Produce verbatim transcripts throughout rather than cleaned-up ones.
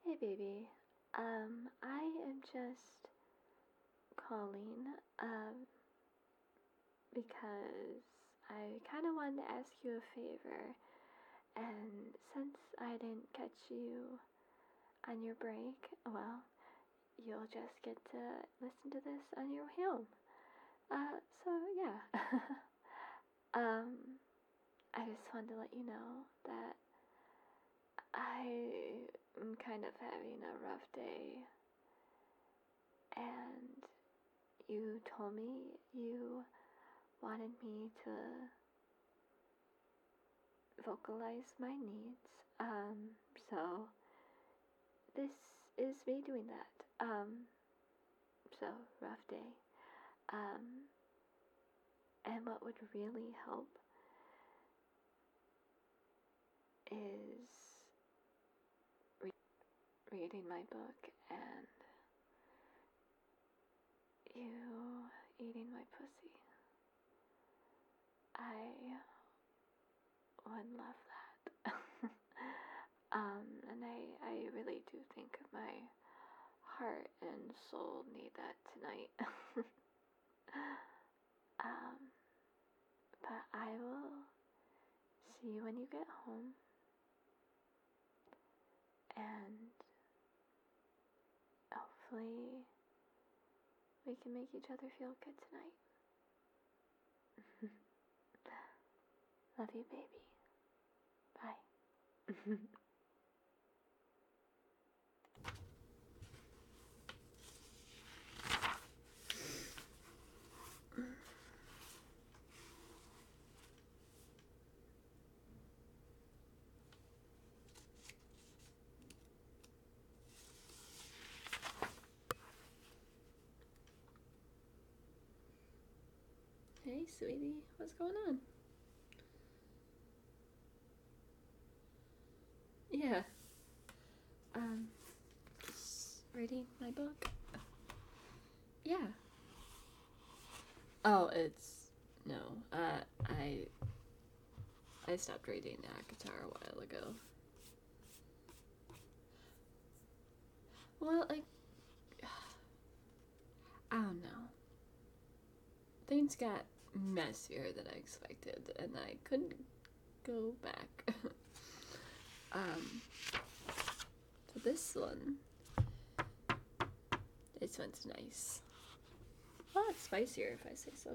Hey baby, um, I am just calling, um, because I kind of wanted to ask you a favor, and since I didn't catch you on your break, well, you'll just get to listen to this on your way home. Uh, so yeah. um, I just wanted to let you know that I am kind of having a rough day, and you told me you wanted me to vocalize my needs. Um, so this is me doing that. Um, so rough day. Um, and what would really help is re- reading my book and you eating my pussy. I would love that. um, and I, I really do think my heart and soul need that tonight. um, but I will see you when you get home, and hopefully we can make each other feel good tonight. Love you, baby. Bye. Hey, sweetie, what's going on? Yeah. Um, just reading my book. Yeah. Oh, it's no. Uh, I I stopped reading ACOTAR a while ago. Well, like, I don't know. Things got messier than I expected, and I couldn't go back. um, so this one, this one's nice. A lot spicier, if I say so.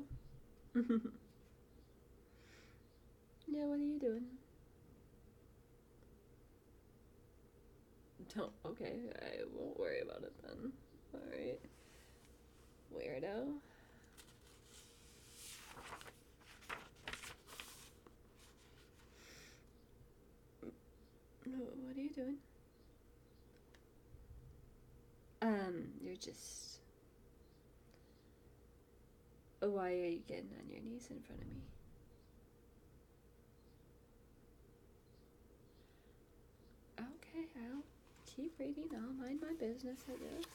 Yeah, what are you doing? Don't. Okay, I won't worry about it then. Alright. Weirdo. No, what are you doing? Um, you're just. Why are you getting on your knees in front of me? Okay, I'll keep reading. I'll mind my business, I guess.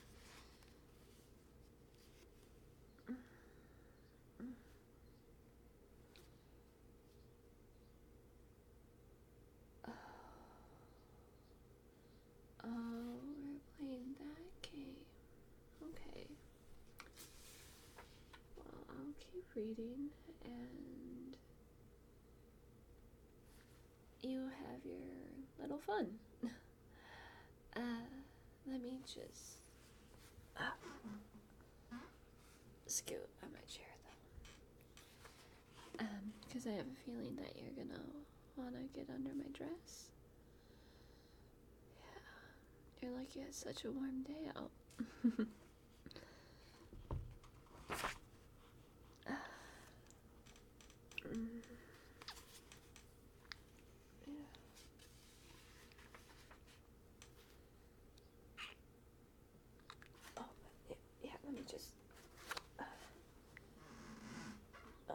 Oh, we're playing that game. Okay. Well, I'll keep reading, and you have your little fun. uh, let me just uh, scoot on my chair, though. Um, because I have a feeling that you're gonna wanna get under my dress. Yeah, you're lucky it's such a warm day out. mm. Yeah. Oh, yeah, yeah, let me just. Uh, uh,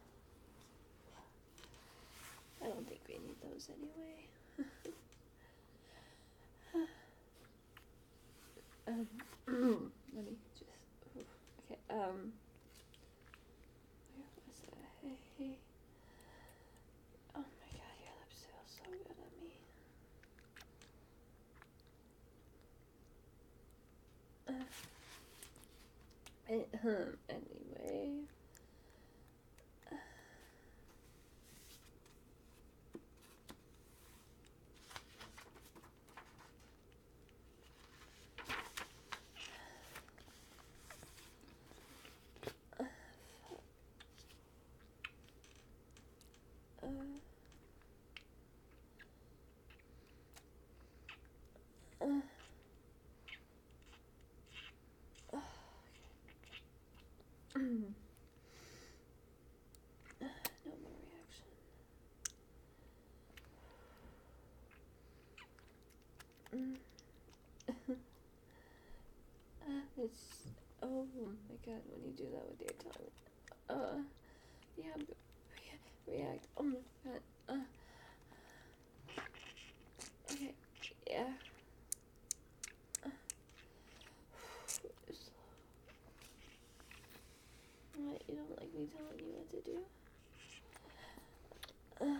I don't think we need those anyway. um, let me just. Ooh, okay. Um. Where was that? Hey, hey. Oh my god, your lips feel so good on me. Um, anyway. Uh, uh, uh, no more reaction. Mm. uh, it's oh my god when you do that with your tongue. Uh, yeah, re- react. Oh my god. Uh, okay, yeah. Uh, what, you don't like me telling you what to do? Uh,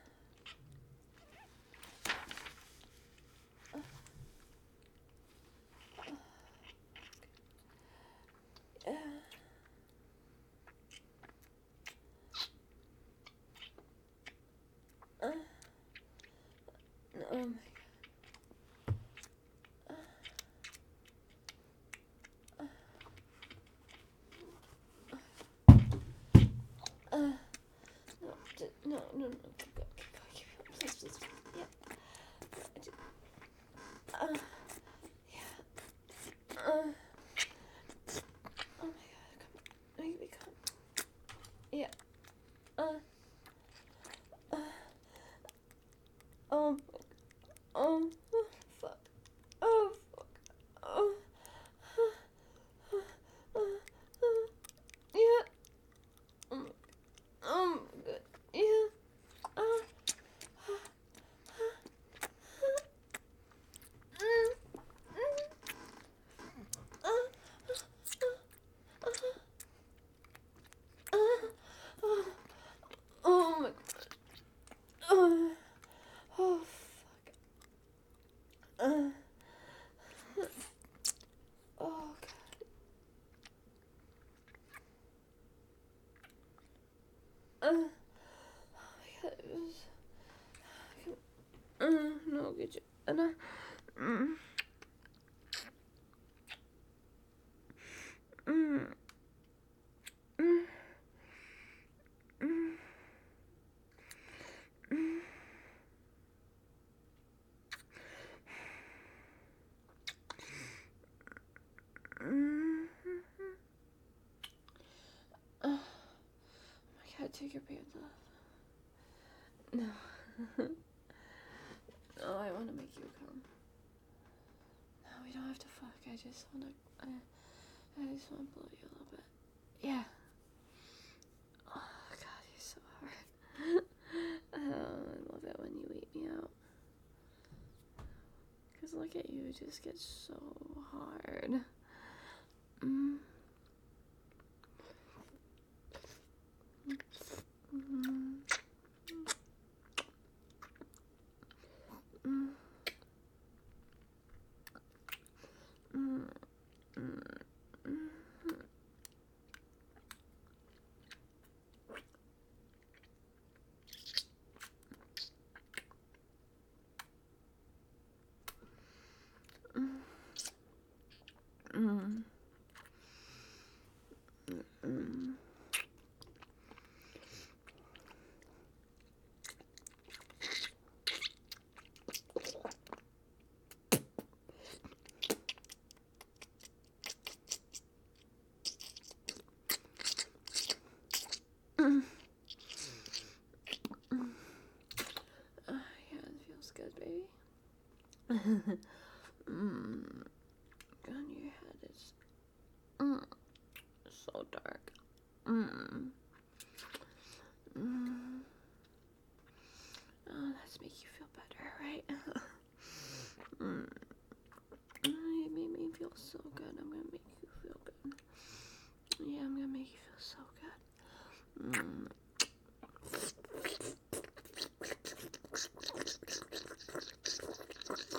uh, uh, yeah. Uh, no, oh my god. Uh, uh, no, just, no, no, no, keep going, keep going, keep going, please, please, please, yeah. Just, uh, yeah. Uh, oh my god, come on, make me come. Yeah. Uh, uh, um, um, oh, fuck. Oh, fuck. Oh, uh, uh, uh, uh, yeah. Um, um, good. Yeah. Uh, uh, uh, uh, uh, uh, uh, oh my god. Uh, oh, fuck. Uh, oh, god. Uh, oh my god, it was... Uh, no, get you. And I... Mm, mm, mm, mm, mm. Mm-hmm. Oh my god, take your pants off. No. No, I want to make you come. No, we don't have to fuck. I just want to. I, I just want to blow you a little bit. Yeah. Oh god, you're so hard. Oh, I love it when you eat me out. Because look at you, it just gets so hard. Mm. Mm. Mm. Mm. Mm. Mm. Mm. Mm. Mm. Uh, yeah, it feels good, baby. mm. On your head is mm. so dark. Mm. Mm. Oh, let's make you feel better, right? mm. You made me feel so good. I'm gonna make you feel good. Yeah, I'm gonna make you feel so good. Mm.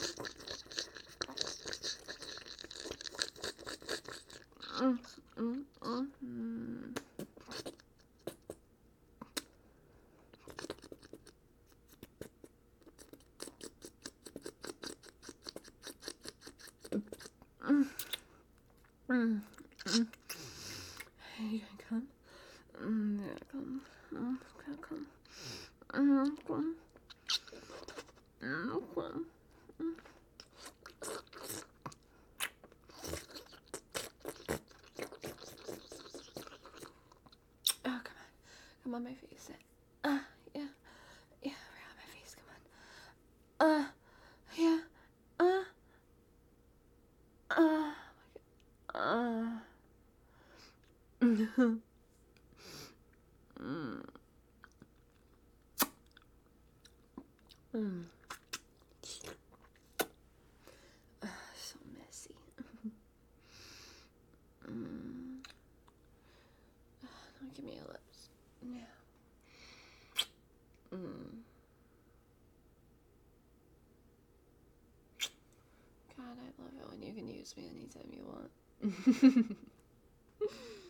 Mm. Mm. Mm. Mm. You gonna come? Mm, yeah, come. Mm, come, come. Mm, come. Mm, come. Mm. Oh, come on. Come on my face. Uh, yeah. Yeah, right on my face. Come on. Uh, yeah. Uh, uh, uh. mm. Mm. Uh, so messy. mm. Don't give me your lips. Yeah. Mm. God, I love it when you can use me anytime you want.